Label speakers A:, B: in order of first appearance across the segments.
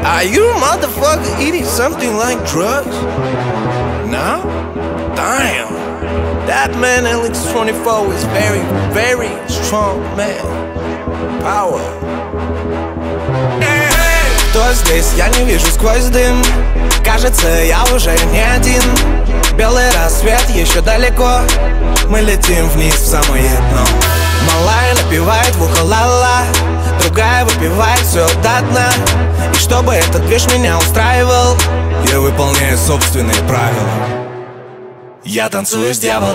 A: Are you a motherfucker eating something like drugs? No? Damn. That man LX24 is very, very strong man. Power. Кто здесь? Я не вижу сквозь дым. Кажется, я уже не один. Белый рассвет еще далеко. Мы летим вниз в самое дно. Малая напевает в ухо ла-ла, другая выпивает все до дна. И чтобы этот движ меня устраивал, я выполняю собственные правила. Я танцую с дьяволом.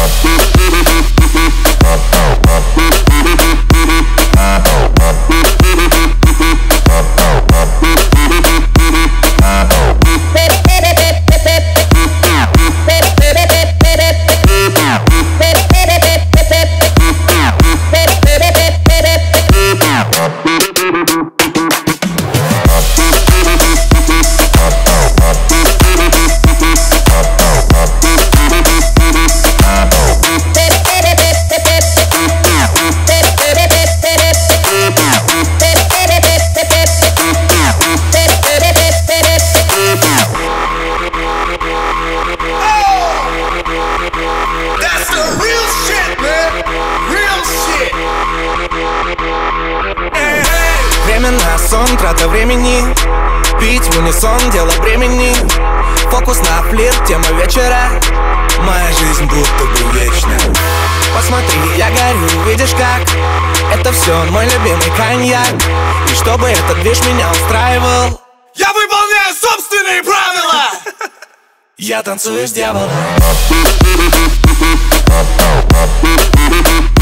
A: Время на сон, трата времени. Пить в унисон, дело времени. Фокус на флирт, тема вечера. Моя жизнь будто бы вечна. Посмотри, я горю, видишь как? Это все мой любимый коньяк. И чтобы этот движ меня устраивал, я выполняю собственные правила. Я танцую с дьяволом.